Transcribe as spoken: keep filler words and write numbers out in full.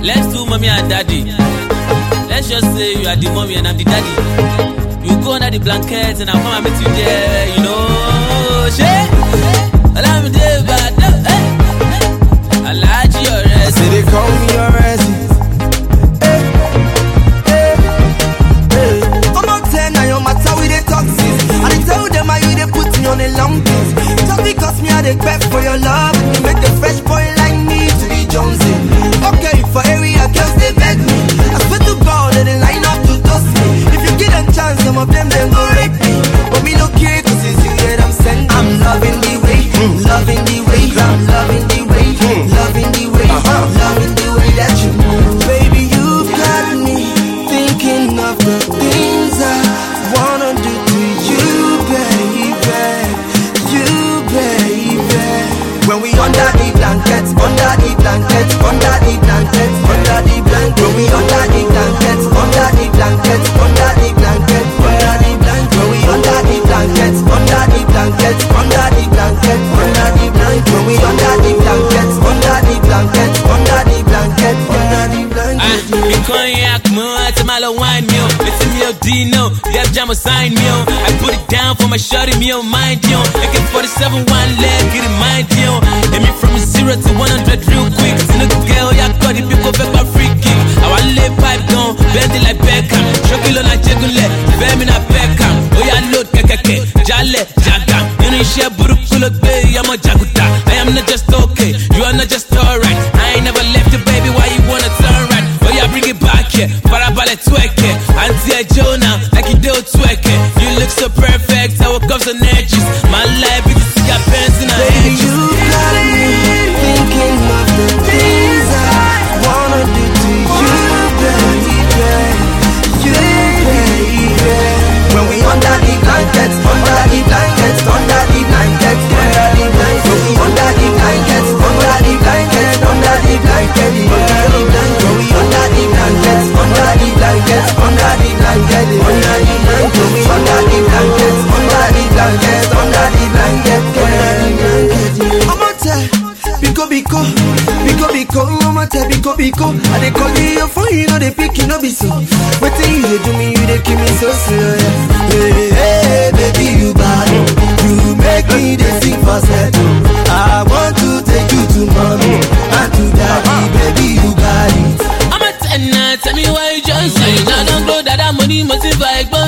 Let's do mommy and daddy. Let's just say you are the mommy and I'm the daddy. You go under the blankets and I'll come and meet you there, you know. Shit. Allow me there, but hey. I like your rest. Say they call me your rest. Hey, hey, hey. I'm not ten, now your matter with the toxins. And I tell them how you they put me on a long things. Just because me I they beg for your love, you make the fresh boy like me to be Jonesy. Okay, for area girls they beg me. I swear to God they line up to toast me. If you get a chance, some of them then go rape me. But me no care, cause it's you that I'm sending. I'm loving the way, mm. loving the way, I'm loving the way, mm. loving the way, uh-huh. loving the way that you move. Baby, you've got me thinking of the things I wanna do to you, baby, you, baby. When we under the blankets, under the blankets, under the blankets, under the blankets. When we under the blankets, under the blankets, under the blankets, under the blankets. When we under the blankets, under the blankets, under the blankets, under the blankets. When we under the blankets, under the blankets, under the blankets, under the blankets. Ah, cognac, more to my little wine meal. Listen me, Dino, Def Jam will sign me on. I put it down for my shorty, me on mind, yo. A K forty-seven, one leg, get it mind, yo. Let me from zero to one hundred real quick. See the girl, yeah, got it, people back my free kick. I want lay pipe down, bend it like Beckham. Shokilo na jegule, Femina Beckham. Oh yeah, load kekeke, Jale, Jagam. You know share burukulu bay, I'm a Jaguta. I am not just okay, you are not just alright. I ain't never left you, baby, why you wanna turn right? Oh yeah, bring it back here, Farabale twerke. Auntie Jonah, like you do twerke. You look so perfect, I woke up so edges. My life is to see your parents in her baby, edges. you got me thinking of the things I wanna do to you, baby, you, baby. When we under the blankets, under the blankets, under the blankets, under the blankets. When we under the blankets, under the blankets, under the blankets, under the blankets. When we under the blankets, under the blankets, under the blankets, under the blankets. When we under the blankets, under the blankets, under the blankets, under the blankets. I'm out there, biko biko, biko biko, I'm out there, biko biko. I dey call you your phone, you know they pick, you know be so. Wetin you dey do me, you dey kill me so slow. Hey, hey, baby, you bad, you make me dey sing for settle. I want to take you to mommy and to daddy, baby, you got it. I'm a ten now, tell me why you just say. Now don't go that that money must if I go.